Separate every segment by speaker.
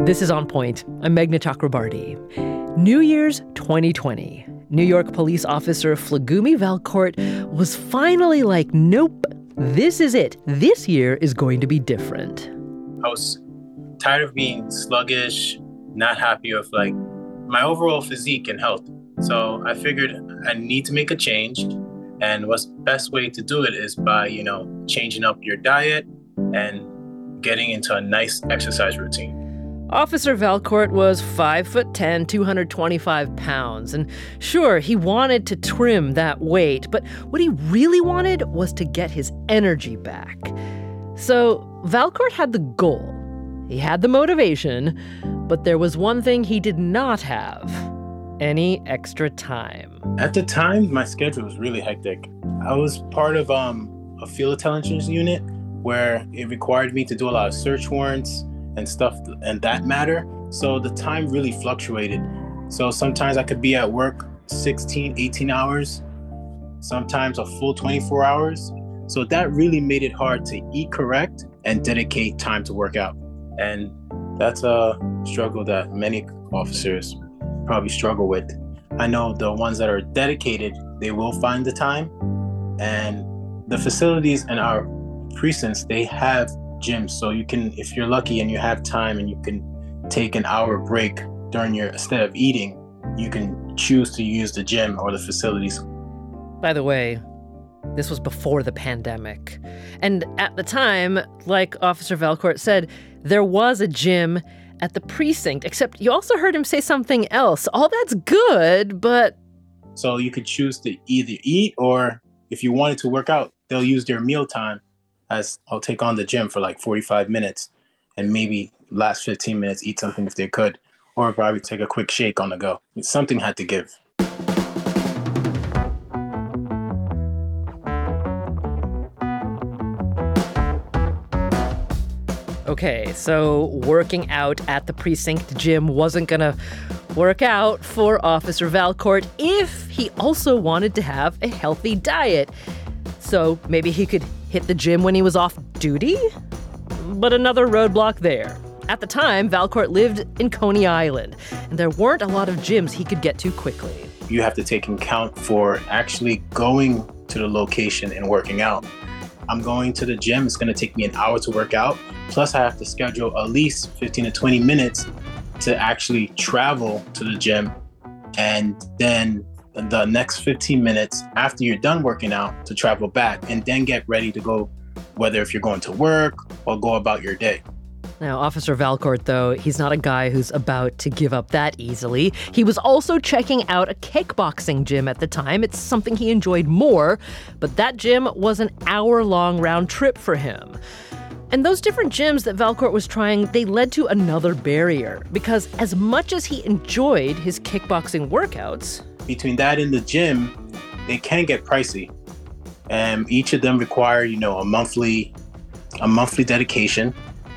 Speaker 1: This is On Point. I'm Meghna Chakrabarti. New Year's 2020. New York police officer Flagumi Valcourt was finally like, nope, this is it. This year is going to be different.
Speaker 2: I was tired of being sluggish, not happy with my overall physique and health. So I figured I need to make a change. And what's the best way to do it is by, changing up your diet and getting into a nice exercise routine.
Speaker 1: Officer Valcourt was 5'10", 225 pounds. And sure, he wanted to trim that weight, but what he really wanted was to get his energy back. So Valcourt had the goal. He had the motivation, but there was one thing he did not have: any extra time.
Speaker 2: At the time, my schedule was really hectic. I was part of a field intelligence unit where it required me to do a lot of search warrants and stuff and that matter. So the time really fluctuated. So sometimes I could be at work 16, 18 hours, sometimes a full 24 hours. So that really made it hard to eat correct and dedicate time to work out. And that's a struggle that many officers probably struggle with. I know the ones that are dedicated, they will find the time. And the facilities in our precincts, they have gyms. So you can, if you're lucky and you have time and you can take an hour break during instead of eating, you can choose to use the gym or the facilities.
Speaker 1: By the way, this was before the pandemic. And at the time, like Officer Valcourt said, there was a gym at the precinct, except you also heard him say something else. All that's good, but...
Speaker 2: So you could choose to either eat, or if you wanted to work out, they'll use their meal time as I'll take on the gym for 45 minutes and maybe last 15 minutes eat something if they could, or probably take a quick shake on the go. Something had to give.
Speaker 1: Okay, so working out at the precinct gym wasn't gonna work out for Officer Valcourt if he also wanted to have a healthy diet. So maybe he could hit the gym when he was off duty? But another roadblock there. At the time, Valcourt lived in Coney Island, and there weren't a lot of gyms he could get to quickly.
Speaker 2: You have to take in account for actually going to the location and working out. I'm going to the gym, it's gonna take me an hour to work out, plus I have to schedule at least 15 to 20 minutes to actually travel to the gym, and then the next 15 minutes after you're done working out to travel back and then get ready to go, whether if you're going to work or go about your day.
Speaker 1: Now, Officer Valcourt, though, he's not a guy who's about to give up that easily. He was also checking out a kickboxing gym at the time. It's something he enjoyed more, but that gym was an hour-long round trip for him. And those different gyms that Valcourt was trying, they led to another barrier, because as much as he enjoyed his kickboxing workouts...
Speaker 2: Between that and the gym, they can get pricey. And each of them require, a monthly dedication.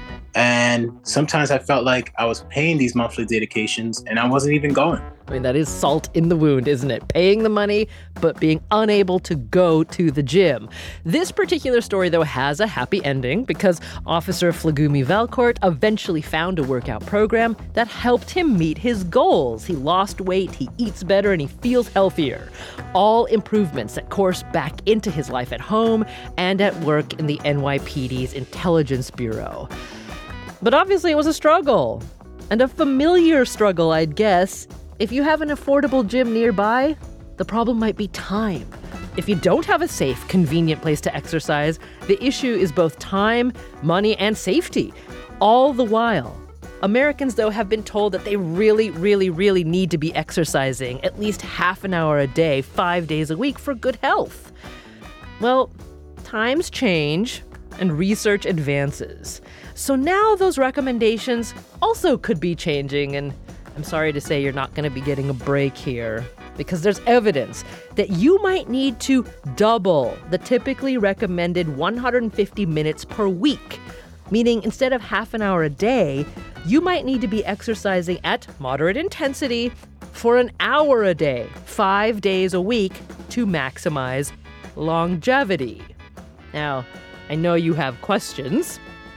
Speaker 2: And sometimes I felt like I was paying these monthly dedications and I wasn't even going.
Speaker 1: I mean, that is salt in the wound, isn't it? Paying the money, but being unable to go to the gym. This particular story, though, has a happy ending because Officer Flagumi Valcourt eventually found a workout program that helped him meet his goals. He lost weight, he eats better, and he feels healthier. All improvements that course back into his life at home and at work in the NYPD's Intelligence Bureau. But obviously it was a struggle, and a familiar struggle, I'd guess. If you have an affordable gym nearby, the problem might be time. If you don't have a safe, convenient place to exercise, the issue is both time, money, and safety. All the while, Americans, though, have been told that they really, really, really need to be exercising at least half an hour a day, 5 days a week for good health. Well, times change and research advances. So now those recommendations also could be changing, and I'm sorry to say you're not going to be getting a break here, because there's evidence that you might need to double the typically recommended 150 minutes per week, meaning instead of half an hour a day, you might need to be exercising at moderate intensity for an hour a day, 5 days a week, to maximize longevity. Now, I know you have questions.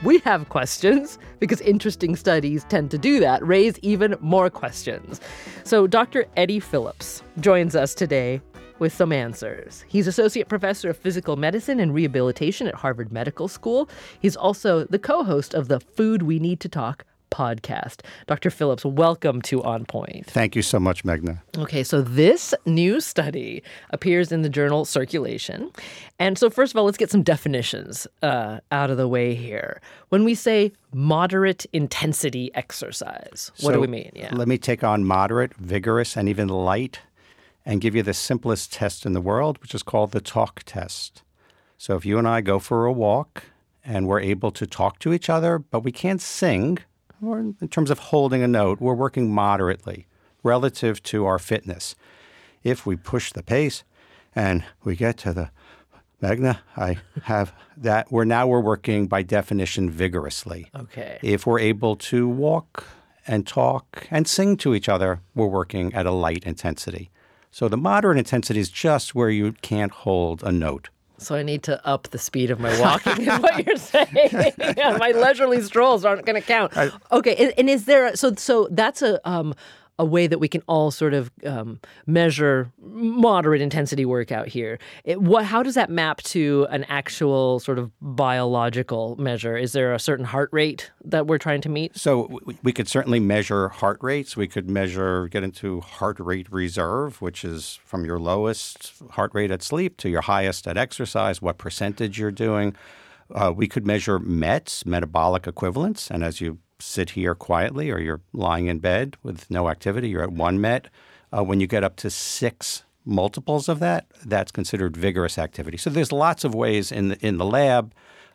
Speaker 1: we have questions because interesting studies tend to do that, raise even more questions. So Dr. Eddie Phillips joins us today with some answers. He's Associate Professor of Physical Medicine and Rehabilitation at Harvard Medical School. He's also the co-host of the Food We Need to Talk podcast. Dr. Phillips, welcome to On Point.
Speaker 3: Thank you so much, Meghna.
Speaker 1: Okay, so this new study appears in the journal Circulation. And so first of all, let's get some definitions out of the way here. When we say moderate intensity exercise, what do we mean?
Speaker 3: Let me take on moderate, vigorous, and even light and give you the simplest test in the world, which is called the talk test. So if you and I go for a walk and we're able to talk to each other, but we can't sing, or in terms of holding a note, we're working moderately relative to our fitness. If we push the pace and we get to the Meghna, I have that. We're working by definition vigorously.
Speaker 1: Okay.
Speaker 3: If we're able to walk and talk and sing to each other, we're working at a light intensity. So the moderate intensity is just where you can't hold a note.
Speaker 1: So I need to up the speed of my walking is what you're saying. Yeah, my leisurely strolls aren't going to count. Okay, and is there so that's a way that we can all sort of measure moderate intensity workout here. How does that map to an actual sort of biological measure? Is there a certain heart rate that we're trying to meet?
Speaker 3: So we could certainly measure heart rates. We could get into heart rate reserve, which is from your lowest heart rate at sleep to your highest at exercise, what percentage you're doing. We could measure METs, metabolic equivalents, and as you sit here quietly or you're lying in bed with no activity, you're at 1 MET. When you get up to 6 multiples of that, that's considered vigorous activity. So there's lots of ways in the lab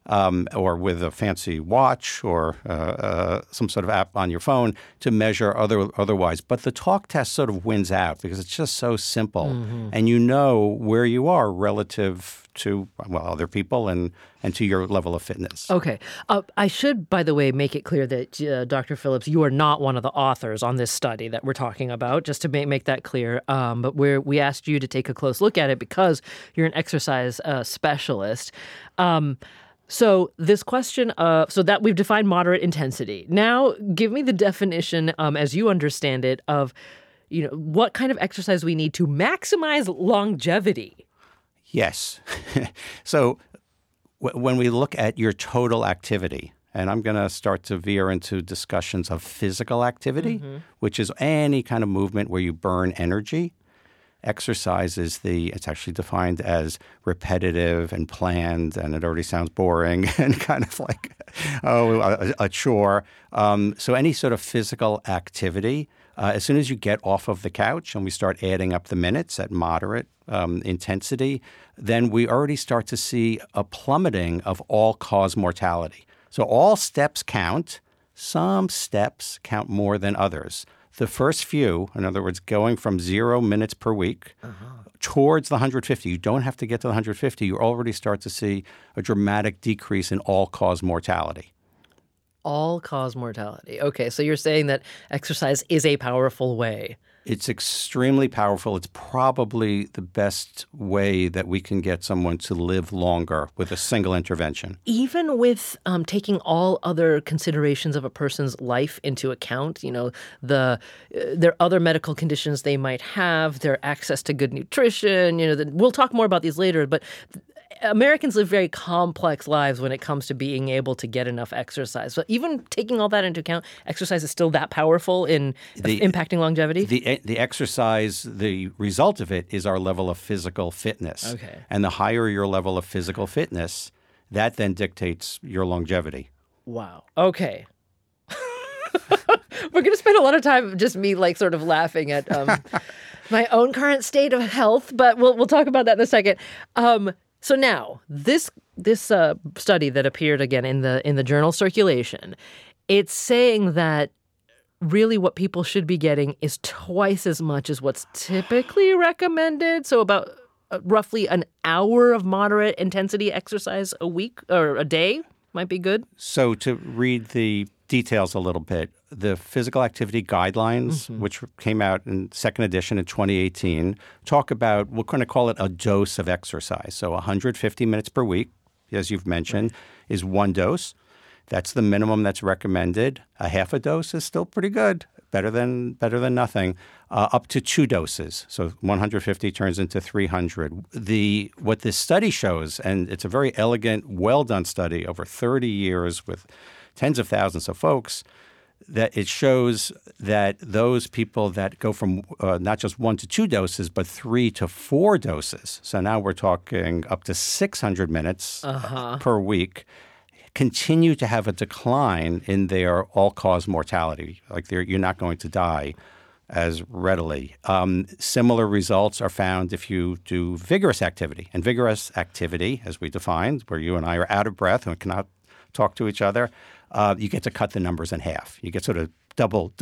Speaker 3: or with a fancy watch or some sort of app on your phone to measure otherwise. But the talk test sort of wins out because it's just so simple. And you know where you are relative to, other people and to your level of fitness.
Speaker 1: Okay. I should, by the way, make it clear that, Dr. Phillips, you are not one of the authors on this study that we're talking about, just to make that clear. But we asked you to take a close look at it because you're an exercise specialist. So this question, so that we've defined moderate intensity. Now, give me the definition, as you understand it, of what kind of exercise we need to maximize longevity.
Speaker 3: Yes. So when we look at your total activity, and I'm going to start to veer into discussions of physical activity, which is any kind of movement where you burn energy. Exercise it's actually defined as repetitive and planned, and it already sounds boring and kind of like, a chore. So any sort of physical activity, as soon as you get off of the couch and we start adding up the minutes at moderate intensity, then we already start to see a plummeting of all-cause mortality. So all steps count. Some steps count more than others. The first few, in other words, going from 0 minutes per week towards the 150, you don't have to get to the 150. You already start to see a dramatic decrease in all-cause mortality.
Speaker 1: All-cause mortality. Okay, so you're saying that exercise is a powerful way.
Speaker 3: It's extremely powerful. It's probably the best way that we can get someone to live longer with a single intervention.
Speaker 1: Even with taking all other considerations of a person's life into account, their other medical conditions they might have, their access to good nutrition, we'll talk more about these later, but Americans live very complex lives when it comes to being able to get enough exercise. So even taking all that into account, exercise is still that powerful in impacting longevity?
Speaker 3: The exercise, the result of it is our level of physical fitness.
Speaker 1: Okay.
Speaker 3: And the higher your level of physical fitness, that then dictates your longevity.
Speaker 1: Wow. Okay. We're going to spend a lot of time just me sort of laughing at my own current state of health, but we'll talk about that in a second. So now, this study that appeared again in the journal Circulation, it's saying that really what people should be getting is twice as much as what's typically recommended. So about roughly an hour of moderate intensity exercise a week or a day might be good.
Speaker 3: So to read the details a little bit, the physical activity guidelines, which came out in second edition in 2018, talk about, we're going to call it a dose of exercise. So 150 minutes per week, as you've mentioned, is one dose. That's the minimum that's recommended. A half a dose is still pretty good, better than nothing. Up to 2 doses, so 150 turns into 300. What this study shows, and it's a very elegant, well-done study over 30 years with tens of thousands of folks, that it shows that those people that go from not just 1 to 2 doses, but 3 to 4 doses, so now we're talking up to 600 minutes per week, continue to have a decline in their all-cause mortality. Like you're not going to die as readily. Similar results are found if you do vigorous activity. And vigorous activity, as we defined, where you and I are out of breath and cannot talk to each other, you get to cut the numbers in half. You get sort of double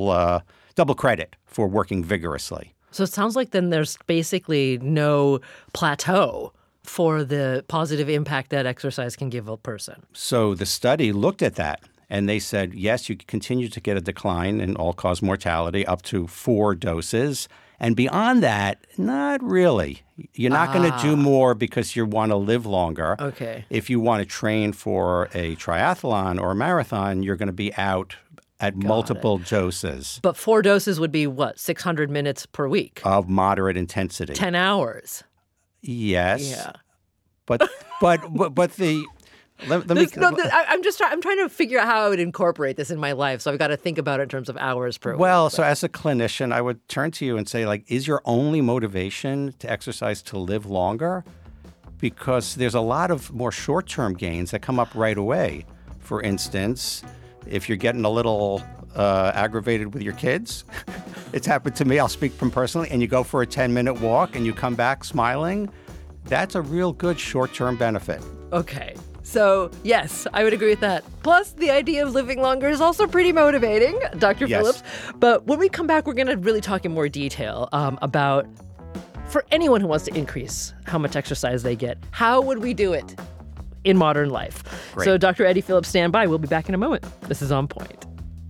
Speaker 3: credit for working vigorously.
Speaker 1: So it sounds like then there's basically no plateau for the positive impact that exercise can give a person.
Speaker 3: So the study looked at that. And they said, yes, you continue to get a decline in all-cause mortality up to 4 doses. And beyond that, not really. You're not going to do more because you want to live longer.
Speaker 1: Okay.
Speaker 3: If you want to train for a triathlon or a marathon, you're going to be out at multiple doses.
Speaker 1: But 4 doses would be what, 600 minutes per week?
Speaker 3: Of moderate intensity.
Speaker 1: 10 hours.
Speaker 3: Yes.
Speaker 1: Yeah.
Speaker 3: But the... Let me.
Speaker 1: I'm trying to figure out how I would incorporate this in my life. So I've got to think about it in terms of hours per week.
Speaker 3: Well, so as a clinician, I would turn to you and say, like, is your only motivation to exercise to live longer? Because there's a lot of more short-term gains that come up right away. For instance, if you're getting a little aggravated with your kids, it's happened to me. I'll speak from personally. And you go for a 10-minute walk and you come back smiling. That's a real good short-term benefit.
Speaker 1: Okay. So, yes, I would agree with that. Plus, the idea of living longer is also pretty motivating, Dr.
Speaker 3: Yes.
Speaker 1: Phillips. But when we come back, we're going to really talk in more detail about, for anyone who wants to increase how much exercise they get, how would we do it in modern life?
Speaker 3: Great.
Speaker 1: So, Dr. Eddie Phillips, stand by. We'll be back in a moment. This is On Point.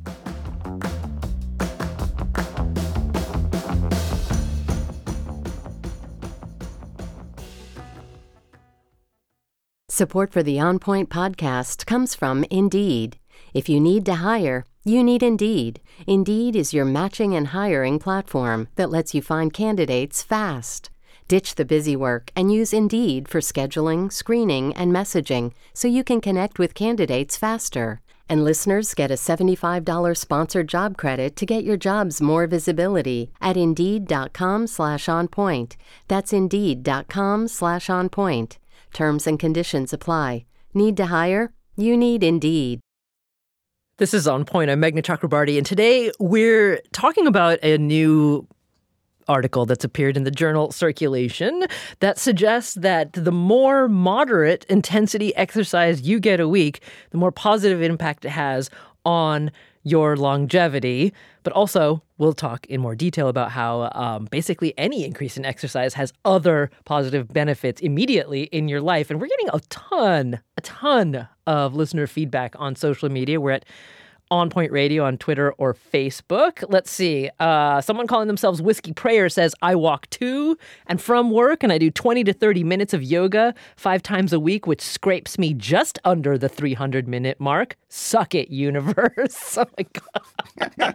Speaker 4: Support for the On Point podcast comes from Indeed. If you need to hire, you need Indeed. Indeed is your matching and hiring platform that lets you find candidates fast. Ditch the busy work and use Indeed for scheduling, screening, and messaging so you can connect with candidates faster. And listeners get a $75 sponsored job credit to get your jobs more visibility at Indeed.com/onpoint. That's Indeed.com/onpoint. Terms and conditions apply. Need to hire? You need Indeed.
Speaker 1: This is On Point. I'm Meghna Chakrabarty, and today we're talking about a new article that's appeared in the journal Circulation that suggests that the more moderate intensity exercise you get a week, the more positive impact it has on your longevity. But also, we'll talk in more detail about how basically any increase in exercise has other positive benefits immediately in your life. And we're getting a ton of listener feedback on social media. We're at On Point Radio on Twitter or Facebook. Let's see. Someone calling themselves Whiskey Prayer says, I walk to and from work, and I do 20 to 30 minutes of yoga 5 times a week, which scrapes me just under the 300-minute mark. Suck it, universe. Oh, my God.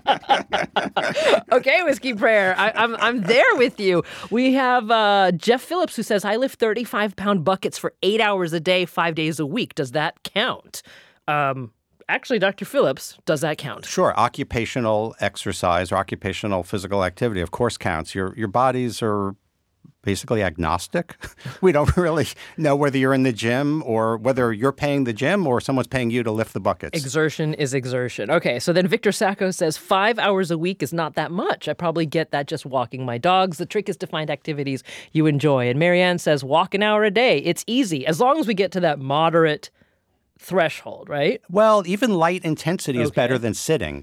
Speaker 1: Okay, Whiskey Prayer. I'm there with you. We have Jeff Phillips who says, I lift 35-pound buckets for 8 hours a day, 5 days a week. Does that count? Actually, Dr. Phillips, does that count?
Speaker 3: Sure. Occupational exercise or occupational physical activity, of course, counts. Your bodies are basically agnostic. We don't really know whether you're in the gym or whether you're paying the gym or someone's paying you to lift the buckets.
Speaker 1: Exertion is exertion. Okay, so then Victor Sacco says 5 hours a week is not that much. I probably get that just walking my dogs. The trick is to find activities you enjoy. And Marianne says walk an hour a day. It's easy as long as we get to that moderate threshold, right?
Speaker 3: Well, even light intensity is better than sitting.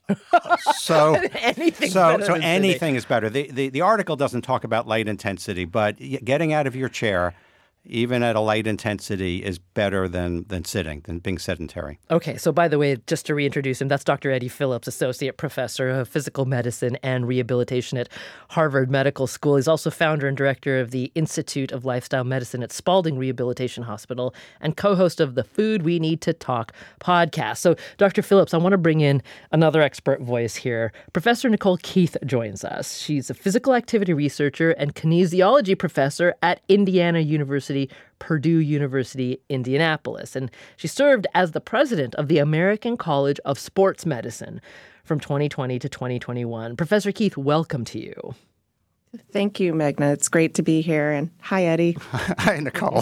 Speaker 3: So
Speaker 1: anything
Speaker 3: is better. The article doesn't talk about light intensity, but getting out of your chair, even at a light intensity, is better than sitting, than being sedentary.
Speaker 1: Okay, so by the way, just to reintroduce him, that's Dr. Eddie Phillips, Associate Professor of Physical Medicine and Rehabilitation at Harvard Medical School. He's also founder and director of the Institute of Lifestyle Medicine at Spaulding Rehabilitation Hospital and co-host of the Food We Need to Talk podcast. So, Dr. Phillips, I want to bring in another expert voice here. Professor Nicole Keith joins us. She's a physical activity researcher and kinesiology professor at Indiana University, Purdue University, Indianapolis. And she served as the president of the American College of Sports Medicine from 2020 to 2021. Professor Keith, welcome to you.
Speaker 5: Thank you, Meghna. It's great to be here. And hi, Eddie.
Speaker 3: Hi, Nicole.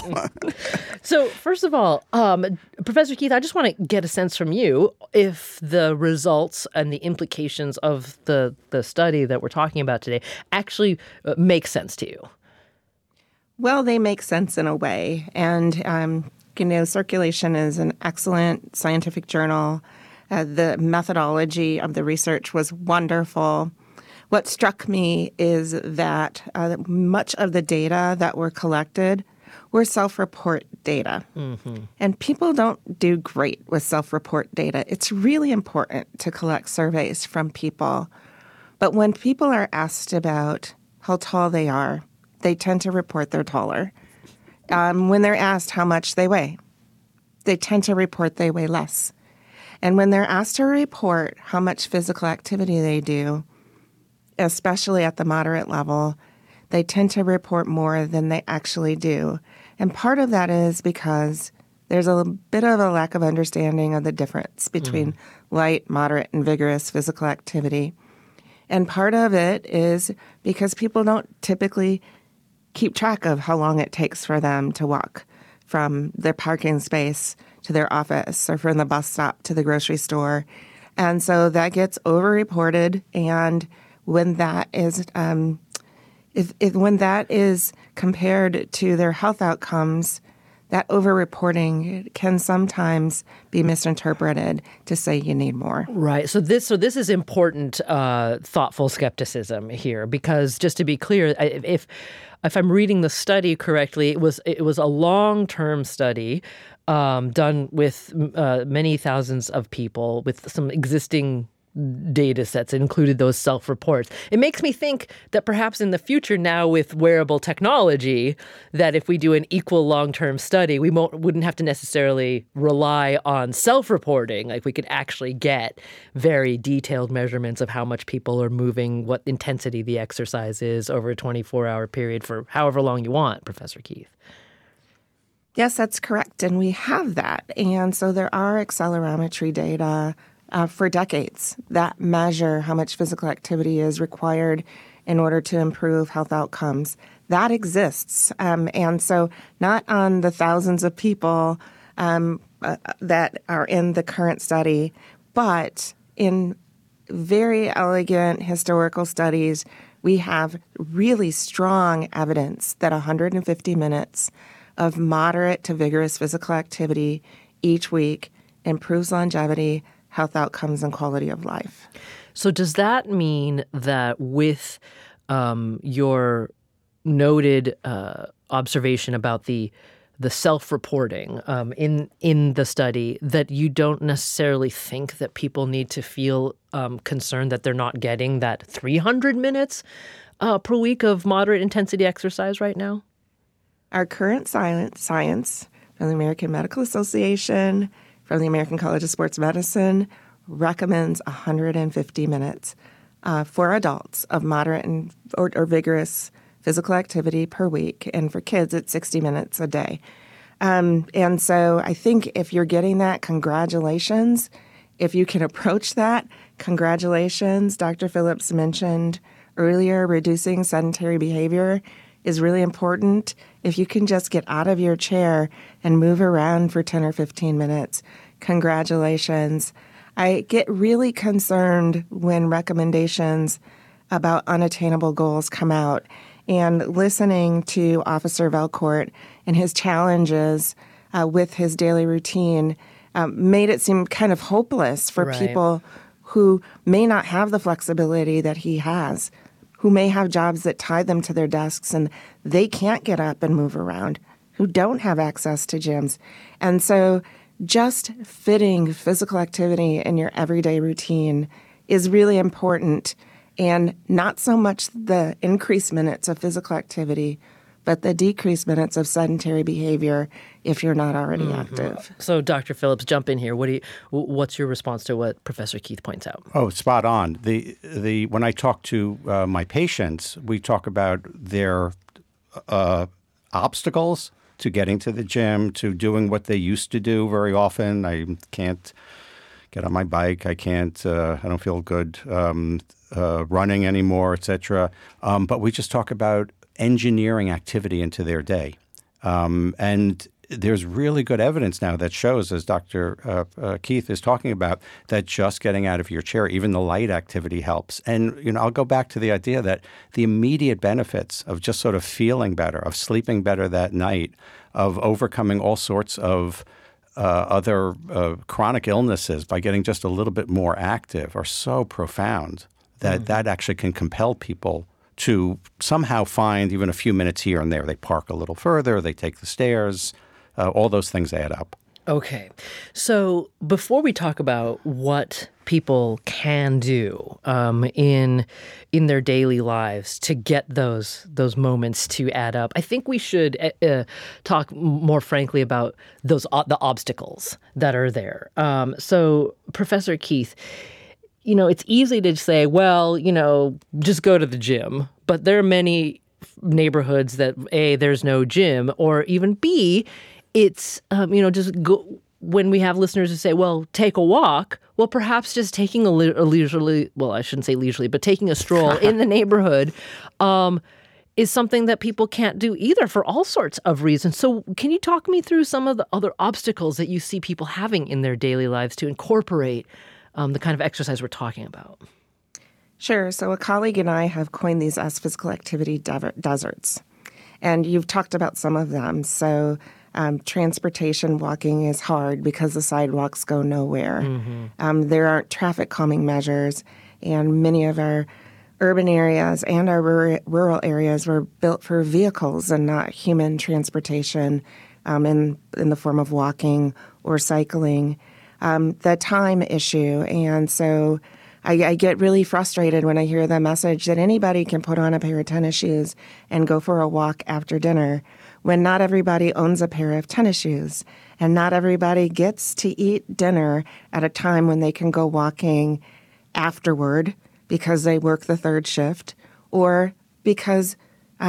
Speaker 1: So first of all, Professor Keith, I just want to get a sense from you if the results and the implications of the study that we're talking about today actually make sense to you.
Speaker 5: Well, they make sense in a way. And, Circulation is an excellent scientific journal. The methodology of the research was wonderful. What struck me is that much of the data that were collected were self-report data. Mm-hmm. And people don't do great with self-report data. It's really important to collect surveys from people. But when people are asked about how tall they are, they tend to report they're taller. When they're asked how much they weigh, they tend to report they weigh less. And when they're asked to report how much physical activity they do, especially at the moderate level, they tend to report more than they actually do. And part of that is because there's a bit of a lack of understanding of the difference between light, moderate, and vigorous physical activity. And part of it is because people don't typically keep track of how long it takes for them to walk from their parking space to their office or from the bus stop to the grocery store. And so that gets overreported. And when that is when that is compared to their health outcomes, that overreporting can sometimes be misinterpreted to say you need more.
Speaker 1: Right. So this is important, thoughtful skepticism here, because just to be clear, if I'm reading the study correctly, it was a long-term study done with many thousands of people with some existing data sets. It included those self-reports. It makes me think that perhaps in the future now with wearable technology, that if we do an equal long-term study, we wouldn't have to necessarily rely on self-reporting. Like we could actually get very detailed measurements of how much people are moving, what intensity the exercise is over a 24-hour period for however long you want, Professor Keith.
Speaker 5: Yes, that's correct. And we have that. And so there are accelerometry data for decades that measure how much physical activity is required in order to improve health outcomes. That exists. And so not on the thousands of people that are in the current study, but in very elegant historical studies, we have really strong evidence that 150 minutes of moderate to vigorous physical activity each week improves longevity, health outcomes, and quality of life.
Speaker 1: So does that mean that with your noted observation about the self-reporting in the study, that you don't necessarily think that people need to feel concerned that they're not getting that 300 minutes per week of moderate intensity exercise right now?
Speaker 5: Our current science from the American Medical Association, from the American College of Sports Medicine, recommends 150 minutes for adults of moderate or vigorous physical activity per week. And for kids, it's 60 minutes a day. And so I think if you're getting that, congratulations. If you can approach that, congratulations. Dr. Phillips mentioned earlier, reducing sedentary behavior is really important. If you can just get out of your chair and move around for 10 or 15 minutes, congratulations. I get really concerned when recommendations about unattainable goals come out. And listening to Officer Valcourt and his challenges with his daily routine made it seem kind of hopeless for people who may not have the flexibility that he has, who may have jobs that tie them to their desks and they can't get up and move around. who don't have access to gyms. And so just fitting physical activity in your everyday routine is really important, and not so much the increased minutes of physical activity, but the decreased minutes of sedentary behavior if you're not already active.
Speaker 1: So, Dr. Phillips, jump in here. What's your response to what Professor Keith points out?
Speaker 3: Oh, spot on. When I talk to my patients, we talk about their obstacles to getting to the gym, to doing what they used to do very often. I can't get on my bike. I can't. I don't feel good running anymore, etc. But we just talk about engineering activity into their day. And there's really good evidence now that shows, as Dr. Keith is talking about, that just getting out of your chair, even the light activity helps. And, I'll go back to the idea that the immediate benefits of just sort of feeling better, of sleeping better that night, of overcoming all sorts of other chronic illnesses by getting just a little bit more active are so profound that that actually can compel people to somehow find even a few minutes here and there. They park a little further, they take the stairs, all those things add up.
Speaker 1: Okay. So before we talk about what people can do in their daily lives to get those moments to add up, I think we should talk more frankly about the obstacles that are there. So Professor Keith, it's easy to say, well, just go to the gym. But there are many neighborhoods that, A, there's no gym, or even B, it's, just go. When we have listeners who say, well, take a walk, well, perhaps just taking a leisurely, well, I shouldn't say leisurely, but taking a stroll in the neighborhood is something that people can't do either for all sorts of reasons. So can you talk me through some of the other obstacles that you see people having in their daily lives to incorporate the kind of exercise we're talking about?
Speaker 5: Sure. So a colleague and I have coined these as physical activity deserts. And you've talked about some of them. So transportation walking is hard because the sidewalks go nowhere. There aren't traffic calming measures. And many of our urban areas and our rural areas were built for vehicles and not human transportation in the form of walking or cycling. The time issue. And so I get really frustrated when I hear the message that anybody can put on a pair of tennis shoes and go for a walk after dinner, when not everybody owns a pair of tennis shoes and not everybody gets to eat dinner at a time when they can go walking afterward because they work the third shift or because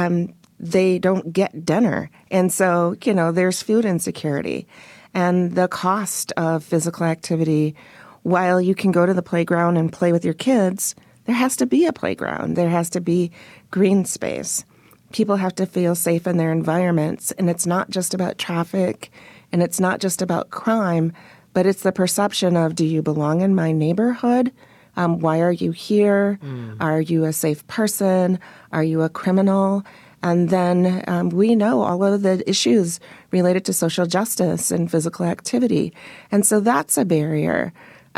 Speaker 5: they don't get dinner. And so, there's food insecurity. And the cost of physical activity, while you can go to the playground and play with your kids, there has to be a playground. There has to be green space. People have to feel safe in their environments. And it's not just about traffic and it's not just about crime, but it's the perception of, do you belong in my neighborhood? Why are you here? Are you a safe person? Are you a criminal? And then we know all of the issues related to social justice and physical activity. And so that's a barrier.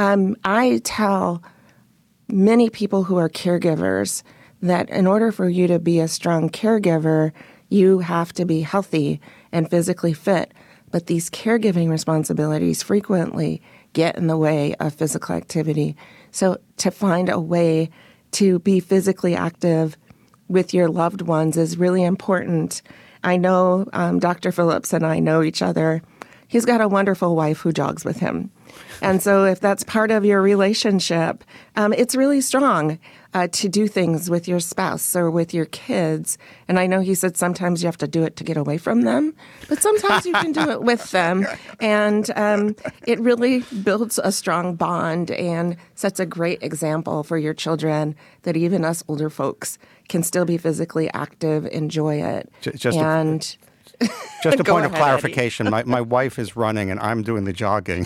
Speaker 5: I tell many people who are caregivers that in order for you to be a strong caregiver, you have to be healthy and physically fit. But these caregiving responsibilities frequently get in the way of physical activity. So to find a way to be physically active with your loved ones is really important. I know Dr. Phillips and I know each other. He's got a wonderful wife who jogs with him. And so if that's part of your relationship, it's really strong to do things with your spouse or with your kids. And I know he said sometimes you have to do it to get away from them, but sometimes you can do it with them. And it really builds a strong bond and sets a great example for your children that even us older folks can still be physically active, enjoy it.
Speaker 3: Just a point of clarification. My wife is running and I'm doing the jogging.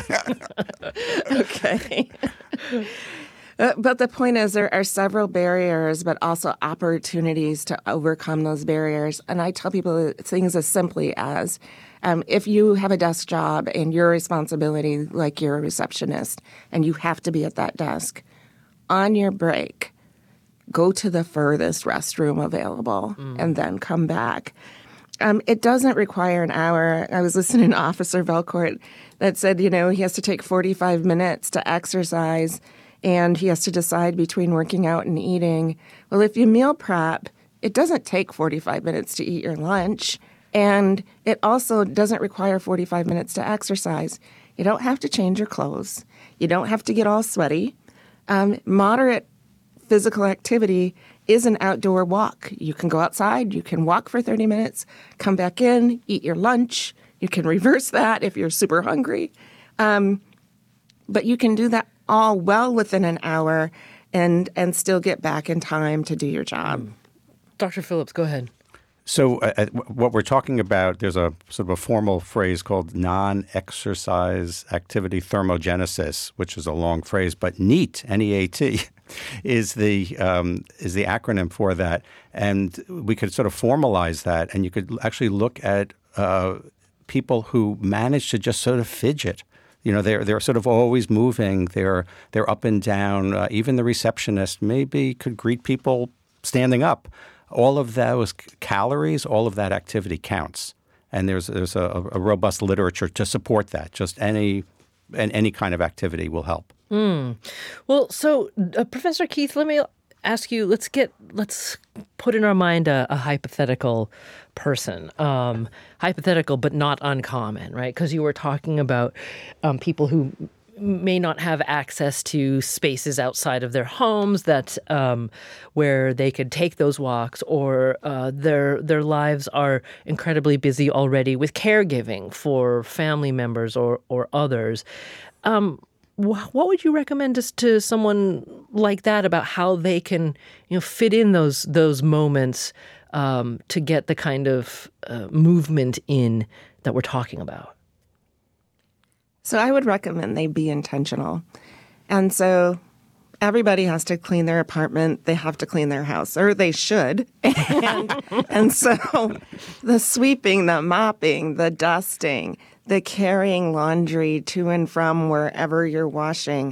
Speaker 5: Okay. But the point is there are several barriers, but also opportunities to overcome those barriers. And I tell people things as simply as if you have a desk job and your responsibility, like you're a receptionist, and you have to be at that desk, on your break, go to the furthest restroom available and then come back. It doesn't require an hour. I was listening to Officer Velcourt that said, he has to take 45 minutes to exercise and he has to decide between working out and eating. Well, if you meal prep, it doesn't take 45 minutes to eat your lunch. And it also doesn't require 45 minutes to exercise. You don't have to change your clothes. You don't have to get all sweaty. Moderate physical activity is an outdoor walk. You can go outside, you can walk for 30 minutes, come back in, eat your lunch. You can reverse that if you're super hungry. But you can do that all well within an hour and still get back in time to do your job.
Speaker 1: Dr. Phillips, go ahead.
Speaker 3: So what we're talking about, there's a sort of a formal phrase called non-exercise activity thermogenesis, which is a long phrase, but NEAT, N-E-A-T, is the acronym for that. And we could sort of formalize that, and you could actually look at people who manage to just sort of fidget. They're sort of always moving. They're up and down. Even the receptionist maybe could greet people standing up. All of those calories, all of that activity counts. And there's a robust literature to support that. Just any kind of activity will help.
Speaker 1: Well, so Professor Keith, let me ask you, let's put in our mind a hypothetical person, hypothetical but not uncommon, right? Because you were talking about people who may not have access to spaces outside of their homes that where they could take those walks, or their lives are incredibly busy already with caregiving for family members or others. What would you recommend to someone like that about how they can fit in those moments to get the kind of movement in that we're talking about?
Speaker 5: So I would recommend they be intentional. And so everybody has to clean their apartment. They have to clean their house, or they should. And so the sweeping, the mopping, the dusting, the carrying laundry to and from wherever you're washing,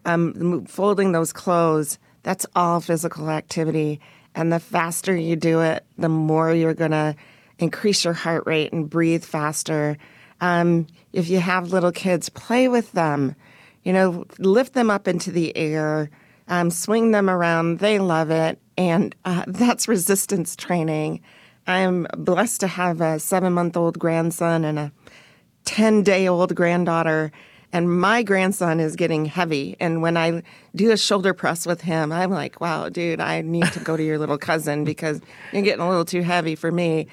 Speaker 5: folding those clothes, that's all physical activity. And the faster you do it, the more you're going to increase your heart rate and breathe faster. If you have little kids, play with them, lift them up into the air, swing them around. They love it. And that's resistance training. I'm blessed to have a 7-month-old grandson and a 10-day-old granddaughter. And my grandson is getting heavy. And when I do a shoulder press with him, I'm like, wow, dude, I need to go to your little cousin because you're getting a little too heavy for me.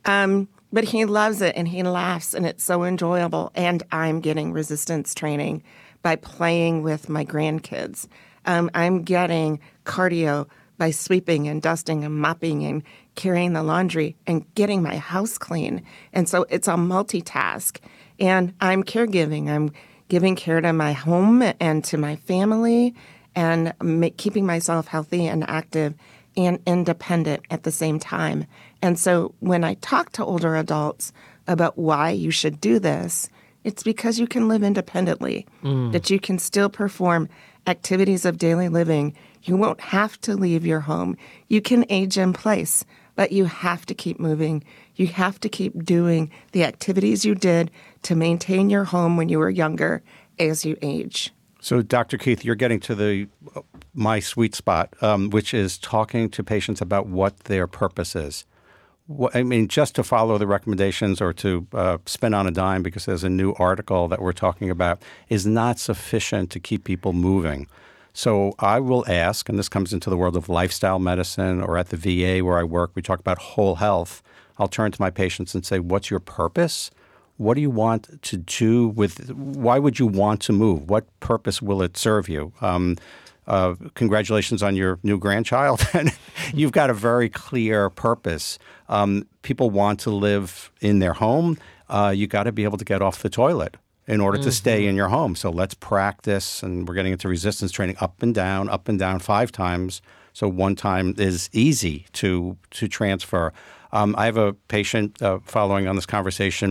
Speaker 5: But he loves it and he laughs and it's so enjoyable. And I'm getting resistance training by playing with my grandkids. I'm getting cardio by sweeping and dusting and mopping and carrying the laundry and getting my house clean. And so it's a multitask. And I'm caregiving. I'm giving care to my home and to my family and keeping myself healthy and active and independent at the same time. And so when I talk to older adults about why you should do this, it's because you can live independently, that you can still perform activities of daily living. You won't have to leave your home. You can age in place, but you have to keep moving. You have to keep doing the activities you did to maintain your home when you were younger as you age.
Speaker 3: So, Dr. Keith, you're getting to my sweet spot, which is talking to patients about what their purpose is. Just to follow the recommendations or to spin on a dime because there's a new article that we're talking about is not sufficient to keep people moving. So I will ask, and this comes into the world of lifestyle medicine or at the VA where I work, we talk about whole health. I'll turn to my patients and say, what's your purpose? What do you want to do why would you want to move? What purpose will it serve you? Congratulations on your new grandchild. You've got a very clear purpose. People want to live in their home. You got to be able to get off the toilet in order to stay in your home. So let's practice, and we're getting into resistance training, up and down 5 times. So one time is easy to transfer. I have a patient following on this conversation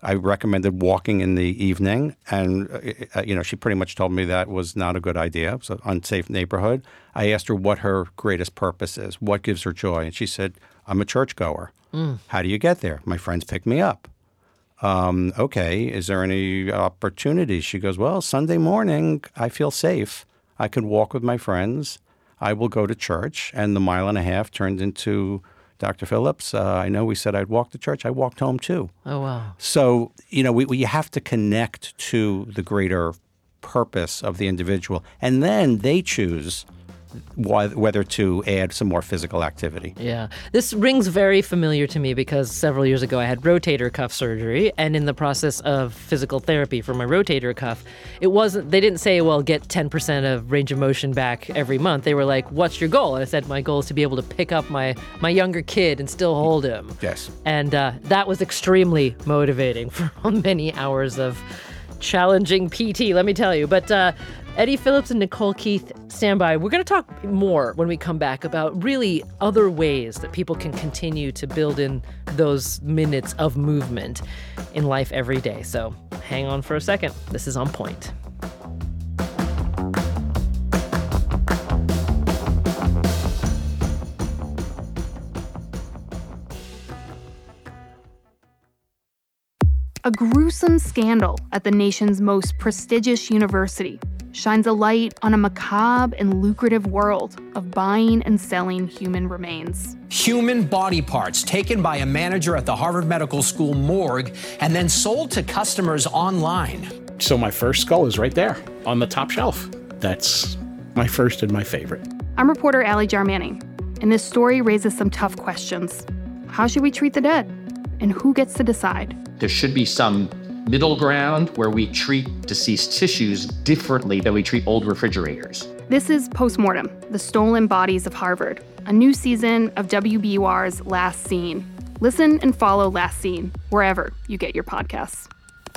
Speaker 3: I recommended walking in the evening, and she pretty much told me that was not a good idea. It's an unsafe neighborhood. I asked her what her greatest purpose is, what gives her joy, and she said, I'm a churchgoer. How do you get there? My friends pick me up. Okay, is there any opportunities? She goes, well, Sunday morning, I feel safe. I can walk with my friends. I will go to church. And the 1.5 miles turned into, Dr. Phillips, I know we said I'd walk to church. I walked home too.
Speaker 1: Oh, wow.
Speaker 3: So, we have to connect to the greater purpose of the individual. And then they choose whether to add some more physical activity.
Speaker 1: Yeah. This rings very familiar to me because several years ago I had rotator cuff surgery, and in the process of physical therapy for my rotator cuff, they didn't say, well, get 10% of range of motion back every month. They were like, what's your goal? And I said, my goal is to be able to pick up my younger kid and still hold him.
Speaker 3: Yes.
Speaker 1: And that was extremely motivating for many hours of challenging PT, let me tell you. But Eddie Phillips and Nicole Keith, stand by. We're going to talk more when we come back about really other ways that people can continue to build in those minutes of movement in life every day. So hang on for a second. This is On Point.
Speaker 6: A gruesome scandal at the nation's most prestigious university shines a light on a macabre and lucrative world of buying and selling human remains.
Speaker 7: Human body parts taken by a manager at the Harvard Medical School morgue and then sold to customers online.
Speaker 8: So my first skull is right there on the top shelf. That's my first and my favorite.
Speaker 6: I'm reporter Allie Jarmanning, and this story raises some tough questions. How should we treat the dead? And who gets to decide?
Speaker 9: There should be some middle ground where we treat deceased tissues differently than we treat old refrigerators.
Speaker 6: This is Postmortem, the Stolen Bodies of Harvard, a new season of WBUR's Last Scene. Listen and follow Last Scene wherever you get your podcasts.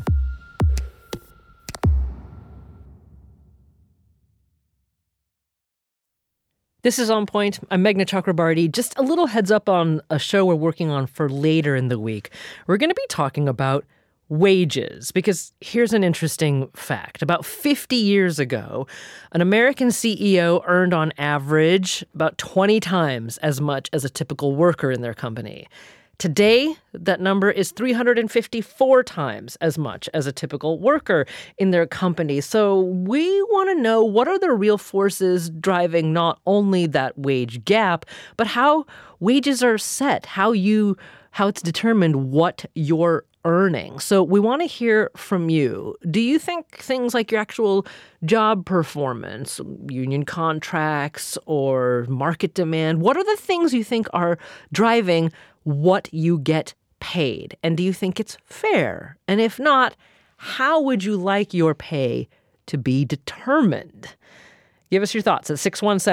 Speaker 1: This is On Point. I'm Meghna Chakrabarti. Just a little heads up on a show we're working on for later in the week. We're going to be talking about wages, because here's an interesting fact. About 50 years ago, an American CEO earned on average about 20 times as much as a typical worker in their company. Today, that number is 354 times as much as a typical worker in their company. So we want to know, what are the real forces driving not only that wage gap, but how wages are set, how it's determined what you're earning. So we want to hear from you. Do you think things like your actual job performance, union contracts, or market demand, what are the things you think are driving what you get paid? And do you think it's fair? And if not, how would you like your pay to be determined? Give us your thoughts at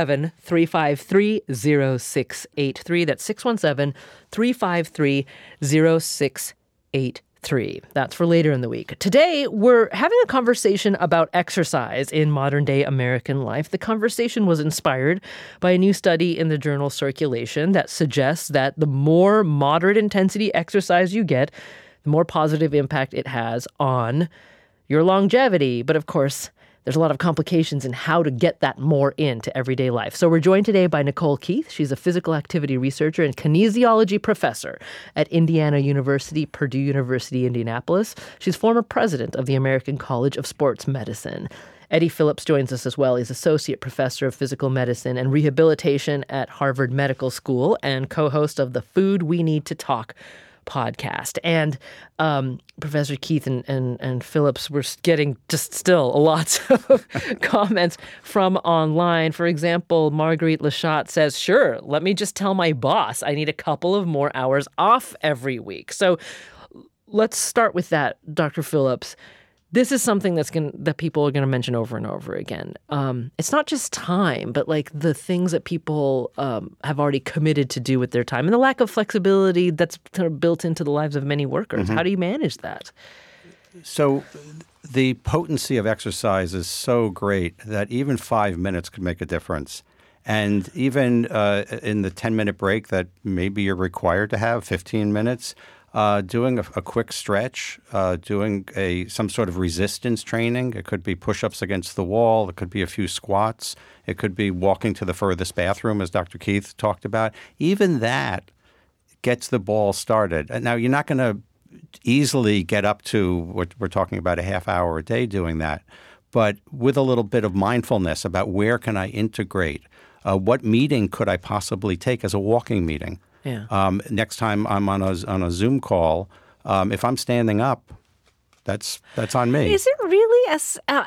Speaker 1: 617-353-0683. That's 617-353-0683. That's for later in the week. Today, we're having a conversation about exercise in modern-day American life. The conversation was inspired by a new study in the journal Circulation that suggests that the more moderate intensity exercise you get, the more positive impact it has on your longevity. But of course, there's a lot of complications in how to get that more into everyday life. So we're joined today by Nicole Keith. She's a physical activity researcher and kinesiology professor at Indiana University, Purdue University, Indianapolis. She's former president of the American College of Sports Medicine. Eddie Phillips joins us as well. He's associate professor of physical medicine and rehabilitation at Harvard Medical School and co-host of the Food We Need to Talk podcast. And Professor Keith and Phillips were getting just still lots of comments from online. For example, Marguerite Lachot says, sure, let me just tell my boss I need a couple of more hours off every week. So let's start with that, Dr. Phillips. This is something that people are going to mention over and over again. It's not just time, but like the things that people have already committed to do with their time, and the lack of flexibility that's kind of built into the lives of many workers. Mm-hmm. How do you manage that?
Speaker 3: So the potency of exercise is so great that even 5 minutes could make a difference. And even in the 10-minute break that maybe you're required to have, 15 minutes, doing a quick stretch, doing some sort of resistance training. It could be push-ups against the wall. It could be a few squats. It could be walking to the furthest bathroom, as Dr. Keith talked about. Even that gets the ball started. Now, you're not going to easily get up to what we're talking about, a half hour a day doing that. But with a little bit of mindfulness about where can I integrate, what meeting could I possibly take as a walking meeting?
Speaker 1: Yeah.
Speaker 3: Next time I'm on a Zoom call, if I'm standing up, that's on me.
Speaker 1: Is it really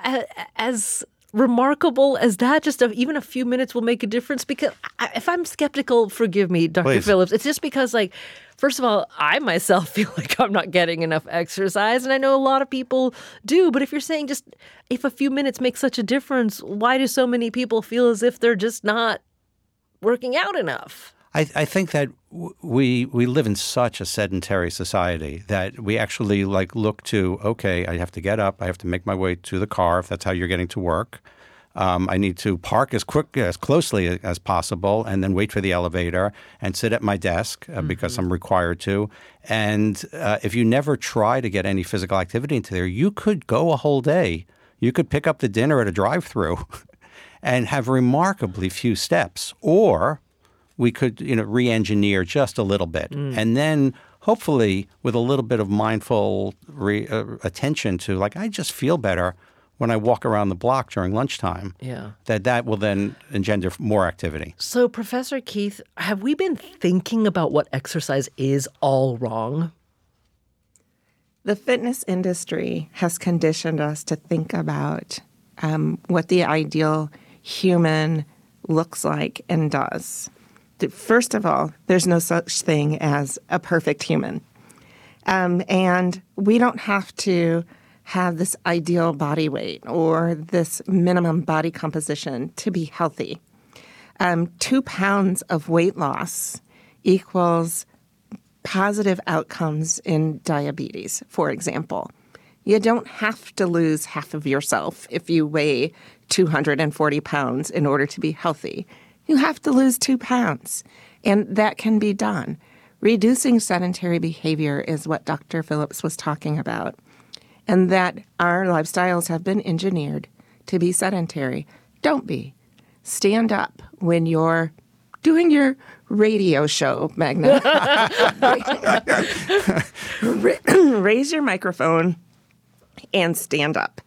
Speaker 1: as remarkable as that? Just even a few minutes will make a difference? Because if I'm skeptical, forgive me, Dr.
Speaker 3: Please.
Speaker 1: Phillips, it's just because, like, first of all, I myself feel like I'm not getting enough exercise, and I know a lot of people do. But if you're saying just if a few minutes makes such a difference, why do so many people feel as if they're just not working out enough?
Speaker 3: I think that we live in such a sedentary society that we actually look to, okay, I have to get up, I have to make my way to the car if that's how you're getting to work. I need to park as closely as possible and then wait for the elevator and sit at my desk because I'm required to. And if you never try to get any physical activity into there, you could go a whole day. You could pick up the dinner at a drive-through and have remarkably few steps. Or we could, re-engineer just a little bit. And then hopefully with a little bit of mindful attention to, I just feel better when I walk around the block during lunchtime.
Speaker 1: Yeah.
Speaker 3: That will then engender more activity.
Speaker 1: So, Professor Keith, have we been thinking about what exercise is all wrong?
Speaker 5: The fitness industry has conditioned us to think about what the ideal human looks like and does. First of all, there's no such thing as a perfect human. And we don't have to have this ideal body weight or this minimum body composition to be healthy. 2 pounds of weight loss equals positive outcomes in diabetes, for example. You don't have to lose half of yourself if you weigh 240 pounds in order to be healthy. You have to lose 2 pounds, and that can be done. Reducing sedentary behavior is what Dr. Phillips was talking about, and that our lifestyles have been engineered to be sedentary. Don't be. Stand up when you're doing your radio show, Magna. Raise your microphone and stand up.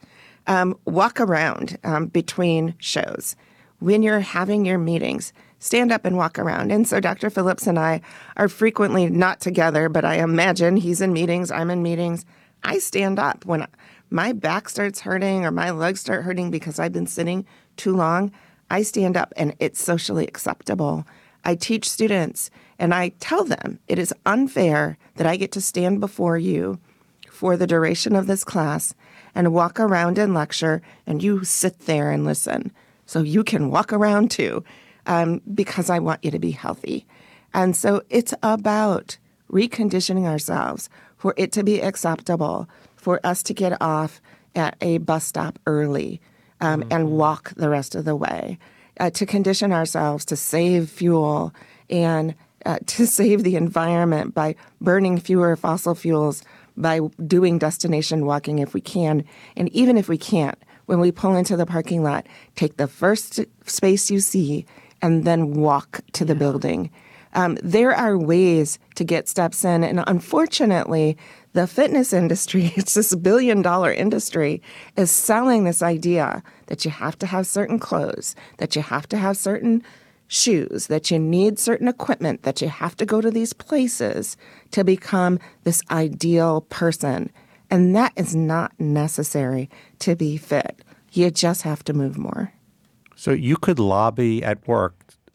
Speaker 5: Walk around between shows. When you're having your meetings, stand up and walk around. And so Dr. Phillips and I are frequently not together, but I imagine he's in meetings, I'm in meetings. I stand up. When my back starts hurting or my legs start hurting because I've been sitting too long, I stand up, and it's socially acceptable. I teach students, and I tell them it is unfair that I get to stand before you for the duration of this class and walk around and lecture, and you sit there and listen. So you can walk around too, because I want you to be healthy. And so it's about reconditioning ourselves for it to be acceptable, for us to get off at a bus stop early and walk the rest of the way, to condition ourselves to save fuel and to save the environment by burning fewer fossil fuels, by doing destination walking if we can. And even if we can't, when we pull into the parking lot, take the first space you see and then walk to the building. There are ways to get steps in. And unfortunately, the fitness industry, it's this billion-dollar industry, is selling this idea that you have to have certain clothes, that you have to have certain shoes, that you need certain equipment, that you have to go to these places to become this ideal person. And that is not necessary to be fit. You just have to move more.
Speaker 3: So you could lobby at work,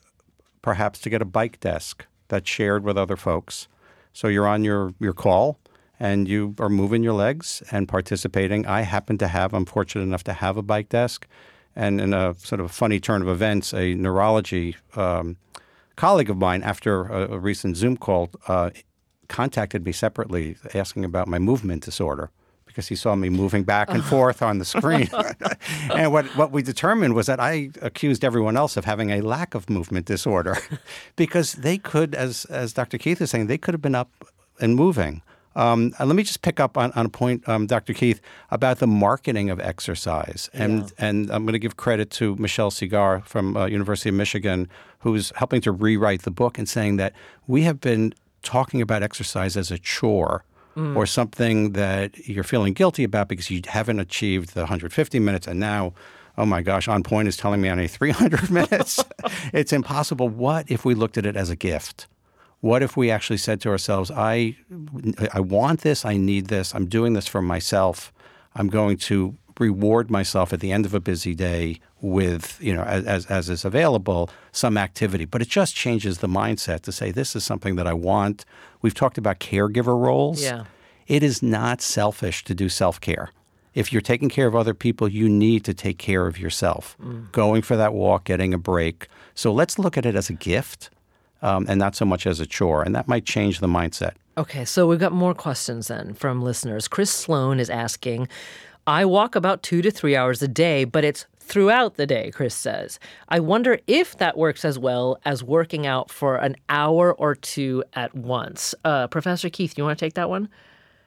Speaker 3: perhaps to get a bike desk that's shared with other folks. So you're on your call and you are moving your legs and participating. I'm fortunate enough to have a bike desk. And in a sort of funny turn of events, a neurology colleague of mine, after a recent Zoom call, contacted me separately asking about my movement disorder because he saw me moving back and forth on the screen. And what we determined was that I accused everyone else of having a lack of movement disorder because they could, as Dr. Keith is saying, they could have been up and moving Let me just pick up on a point, Dr. Keith, about the marketing of exercise. And I'm going to give credit to Michelle Cigar from University of Michigan, who's helping to rewrite the book and saying that we have been talking about exercise as a chore or something that you're feeling guilty about because you haven't achieved the 150 minutes. And now, oh my gosh, On Point is telling me I need 300 minutes. It's impossible. What if we looked at it as a gift? What if we actually said to ourselves, I want this, I need this, I'm doing this for myself. I'm going to reward myself at the end of a busy day with, as is available, some activity. But it just changes the mindset to say, this is something that I want. We've talked about caregiver roles.
Speaker 1: Yeah.
Speaker 3: It is not selfish to do self-care. If you're taking care of other people, you need to take care of yourself. Going for that walk, getting a break. So let's look at it as a gift and not so much as a chore. And that might change the mindset.
Speaker 1: Okay, so we've got more questions then from listeners. Chris Sloan is asking, I walk about 2 to 3 hours a day, but it's throughout the day, Chris says. I wonder if that works as well as working out for an hour or two at once. Professor Keith, you want to take that one?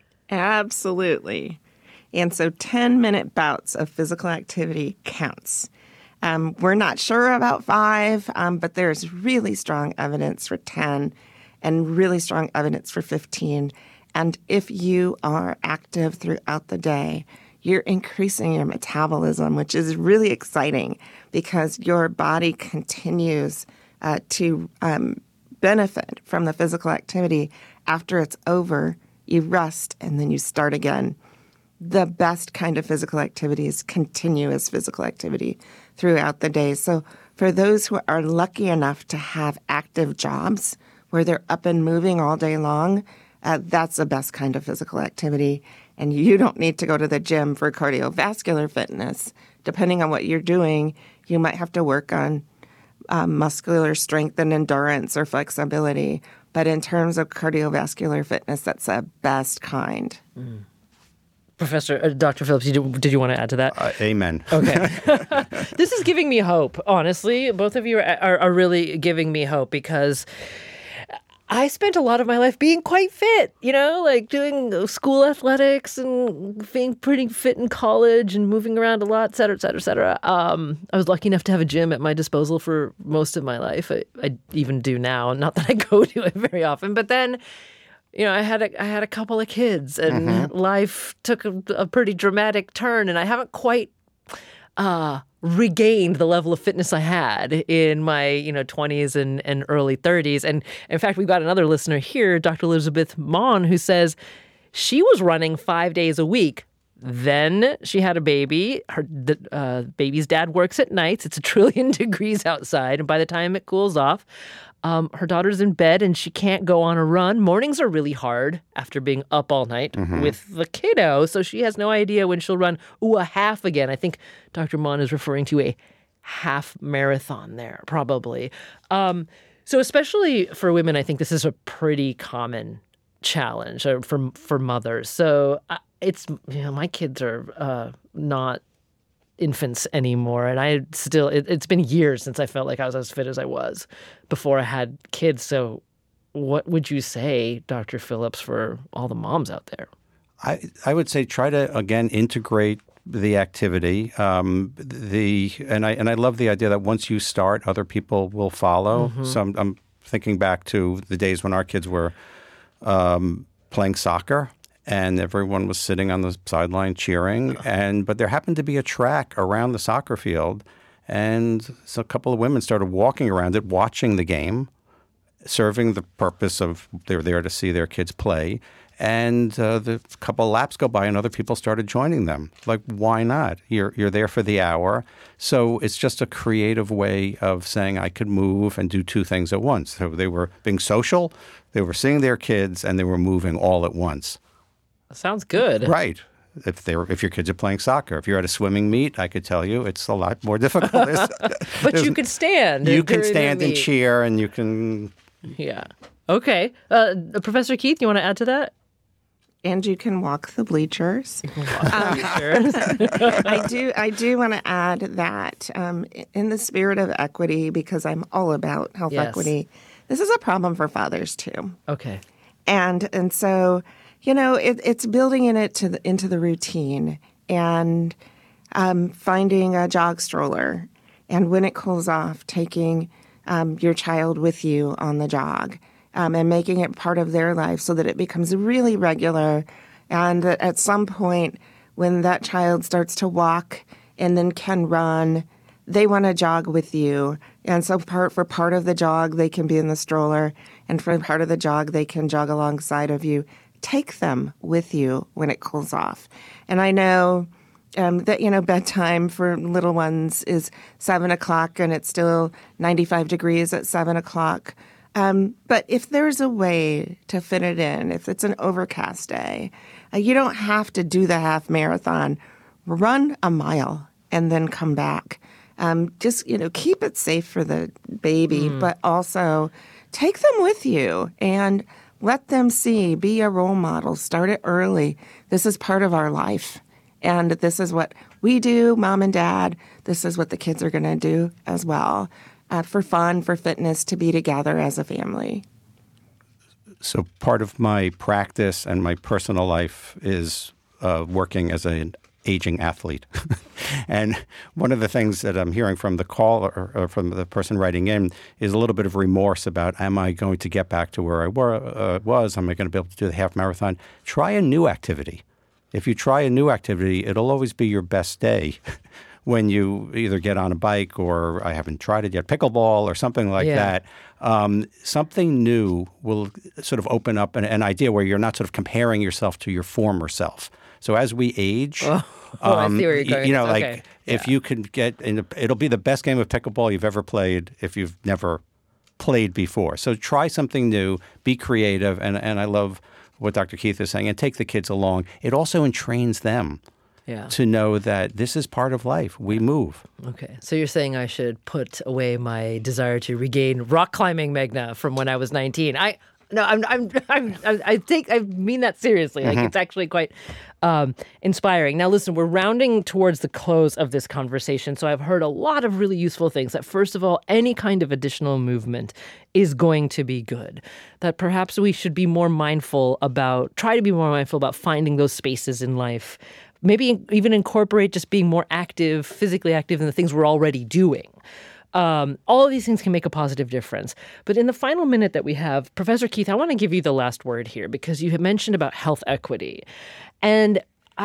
Speaker 5: Absolutely. And so 10-minute bouts of physical activity counts. We're not sure about 5, but there's really strong evidence for 10 and really strong evidence for 15. And if you are active throughout the day, you're increasing your metabolism, which is really exciting because your body continues to benefit from the physical activity. After it's over, you rest and then you start again. The best kind of physical activity is continuous physical activity throughout the day. So for those who are lucky enough to have active jobs where they're up and moving all day long, that's the best kind of physical activity. And you don't need to go to the gym for cardiovascular fitness. Depending on what you're doing, you might have to work on muscular strength and endurance or flexibility. But in terms of cardiovascular fitness, that's the best kind.
Speaker 1: Professor, Dr. Phillips, did you want to add to that?
Speaker 3: Amen.
Speaker 1: Okay. This is giving me hope, honestly. Both of you are really giving me hope because I spent a lot of my life being quite fit, like doing school athletics and being pretty fit in college and moving around a lot, et cetera, et cetera, et cetera. I was lucky enough to have a gym at my disposal for most of my life. I even do now. Not that I go to it very often, but then I had a couple of kids and life took a pretty dramatic turn, and I haven't quite regained the level of fitness I had in my 20s and early 30s. And in fact, we've got another listener here, Dr. Elizabeth Mon, who says she was running 5 days a week. Then she had a baby. The baby's dad works at nights. It's 1 trillion degrees outside. And by the time it cools off, her daughter's in bed and she can't go on a run. Mornings are really hard after being up all night with the kiddo. So she has no idea when she'll run a half again. I think Dr. Mon is referring to a half marathon there, probably. So especially for women, I think this is a pretty common challenge for mothers. So it's my kids are not infants anymore, and it's been years since I felt like I was as fit as I was before I had kids. So what would you say, Dr. Phillips, for all the moms out there?
Speaker 3: I would say try to again integrate the activity. And I love the idea that once you start, other people will follow. So I'm thinking back to the days when our kids were playing soccer. And everyone was sitting on the sideline cheering. But there happened to be a track around the soccer field. And so a couple of women started walking around it, watching the game, serving the purpose of they're there to see their kids play. And the couple of laps go by and other people started joining them. Like, why not? You're there for the hour. So it's just a creative way of saying I could move and do two things at once. So they were being social, they were seeing their kids, and they were moving all at once.
Speaker 1: Sounds good.
Speaker 3: Right. If your kids are playing soccer. If you're at a swimming meet, I could tell you it's a lot more difficult.
Speaker 1: But you can stand.
Speaker 3: You can stand and cheer, and you can.
Speaker 1: Yeah. Okay. Professor Keith, you want to add to that?
Speaker 5: And you can walk the bleachers.
Speaker 1: I
Speaker 5: do want to add that in the spirit of equity, because I'm all about health equity, this is a problem for fathers too.
Speaker 1: Okay.
Speaker 5: And so it's building into the routine and finding a jog stroller. And when it cools off, taking your child with you on the jog and making it part of their life so that it becomes really regular. And at some point, when that child starts to walk and then can run, they want to jog with you. And so for part of the jog, they can be in the stroller. And for part of the jog, they can jog alongside of you. Take them with you when it cools off. And I know that, bedtime for little ones is 7 o'clock and it's still 95 degrees at 7 o'clock. But if there's a way to fit it in, if it's an overcast day, you don't have to do the half marathon. Run a mile and then come back. Just, keep it safe for the baby, but also take them with you and let them see, be a role model, start it early. This is part of our life. And this is what we do, mom and dad. This is what the kids are going to do as well, for fun, for fitness, to be together as a family.
Speaker 3: So part of my practice and my personal life is working as an aging athlete. And one of the things that I'm hearing from the caller or from the person writing in is a little bit of remorse about, am I going to get back to where I was? Am I going to be able to do the half marathon? Try a new activity. If you try a new activity, it'll always be your best day when you either get on a bike or, I haven't tried it yet, pickleball or something like that. Something new will sort of open up an idea where you're not sort of comparing yourself to your former self. So as we age,
Speaker 1: I see where you're going.
Speaker 3: If you can it'll be the best game of pickleball you've ever played if you've never played before. So try something new, be creative, and I love what Dr. Keith is saying, and take the kids along. It also entrains them to know that this is part of life. We move. Okay.
Speaker 1: So you're saying I should put away my desire to regain rock climbing magna from when I was 19. I mean that seriously. Like, it's actually quite inspiring. Now, listen, we're rounding towards the close of this conversation, so I've heard a lot of really useful things. That first of all, any kind of additional movement is going to be good. That perhaps we should be more mindful about, try to be more mindful about finding those spaces in life. Maybe even incorporate just being more active, physically active in the things we're already doing. All of these things can make a positive difference. But in the final minute that we have, Professor Keith, I want to give you the last word here because you had mentioned about health equity. And,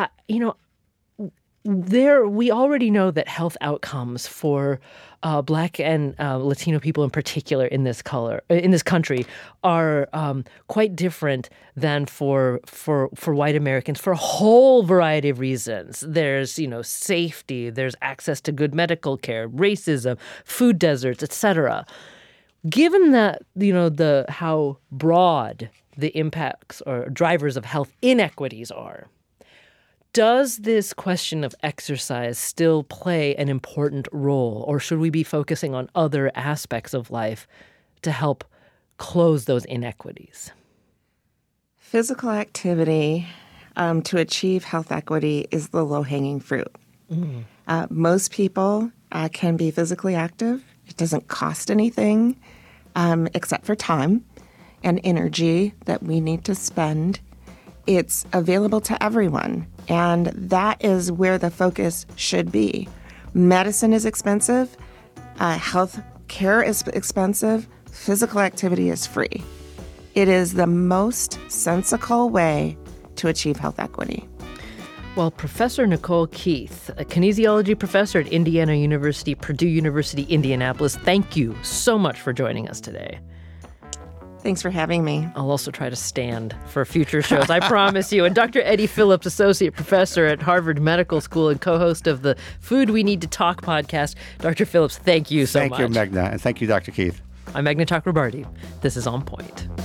Speaker 1: we already know that health outcomes for Black and Latino people in particular in this country are quite different than for white Americans for a whole variety of reasons. There's, safety, there's access to good medical care, racism, food deserts, etc. Given that, how broad the impacts or drivers of health inequities are, does this question of exercise still play an important role, or should we be focusing on other aspects of life to help close those inequities?
Speaker 5: Physical activity to achieve health equity is the low-hanging fruit. Most people can be physically active. It doesn't cost anything except for time and energy that we need to spend. It's available to everyone, and that is where the focus should be. Medicine is expensive. Health care is expensive. Physical activity is free. It is the most sensical way to achieve health equity.
Speaker 1: Well, Professor Nicole Keith, a kinesiology professor at Indiana University, Purdue University, Indianapolis, thank you so much for joining us today.
Speaker 5: Thanks for having me.
Speaker 1: I'll also try to stand for future shows, I promise you. And Dr. Eddie Phillips, Associate Professor at Harvard Medical School and co-host of the Food We Need to Talk podcast. Dr. Phillips, thank you so much.
Speaker 3: Thank you, Meghna, and thank you, Dr. Keith.
Speaker 1: I'm Meghna Chakrabarty. This is On Point.